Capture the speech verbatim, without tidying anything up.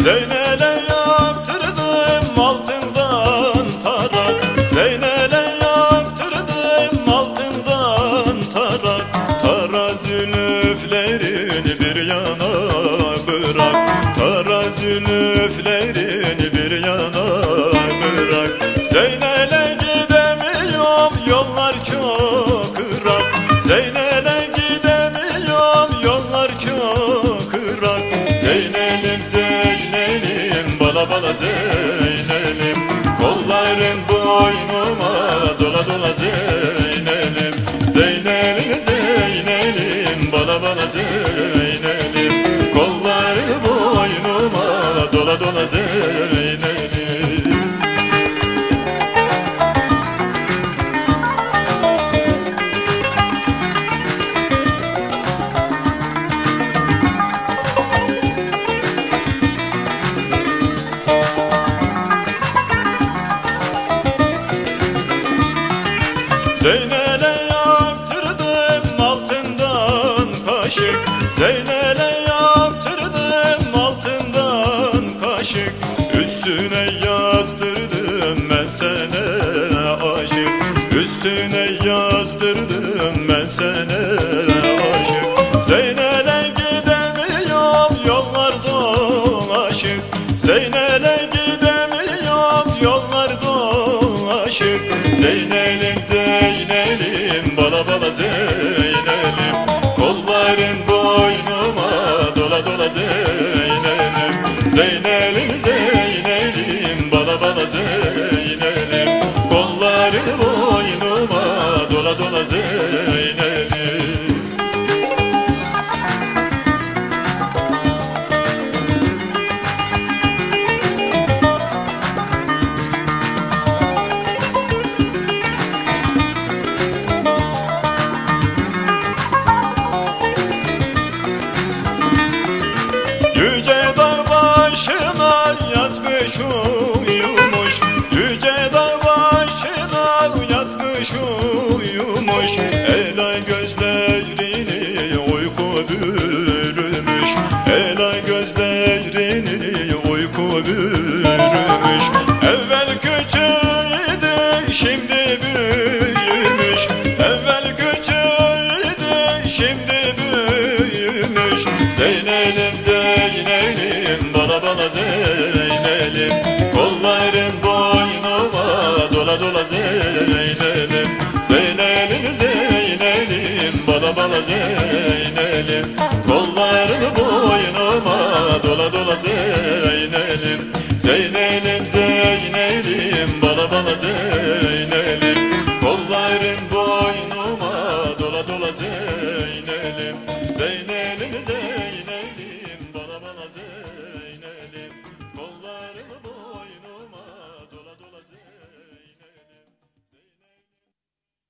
Zeynel'e yaptırdım altından tarak, Zeynel'e yaptırdım altından tarak. Tara zülüflerini bir yana bırak, Tara zülüflerini bir yana bırak. Zeynel'e gidemiyorum, yollar çok ırak, Zeynel'e gidemiyorum, yollar çok ırak. Zeynel'im Zeynel'im, bala bala Zeynel'im, kolların boynuma dola dola Zeynel'im. Zeynel'im Zeynel'im, bala bala Zeynel'im, kolların boynuma dola dola Zeynel'im. Zeynel'e yaptırdım altından kaşık, Zeynel'e yaptırdım altından kaşık. Üstüne yazdırdım ben sana aşık, üstüne yazdırdım ben sana aşık. Zeynel'e gidemiyorum, yollar dolaşık, Zeynel'e gidemiyorum, yollar dolaşık. Zeynel'im Zeynel'im, bala bala Zeynel'im, kolların boynuma dola dola Zeynel'im. Zeynel'im Zeynel'im, bala bala Zeynel'im, kolların boynuma dola dola Zeynel'im. Yüce dağ başına yatmış uyumuş, Yüce dağ başına yatmış uyumuş. Elay gözlerini uyku bürümüş, Elay gözlerini uyku bürümüş. Evvel küçüğüydü şimdi büyümüş, Evvel küçüğüydü şimdi büyümüş. Zeynel'im Zeynel'im, bala bala Zeynel'im, kolların boynuma dola dola Zeynel'im. Zeynel'im Zeynel'im, bala bala Zeynel'im, kolların boynuma dola dola Zeynel'im. Zeynel'im Zeynel'im, bala bala Zeynel'im, kolların boynuma dola dola Zeynel'im. Zeynel'im Zeynel'im.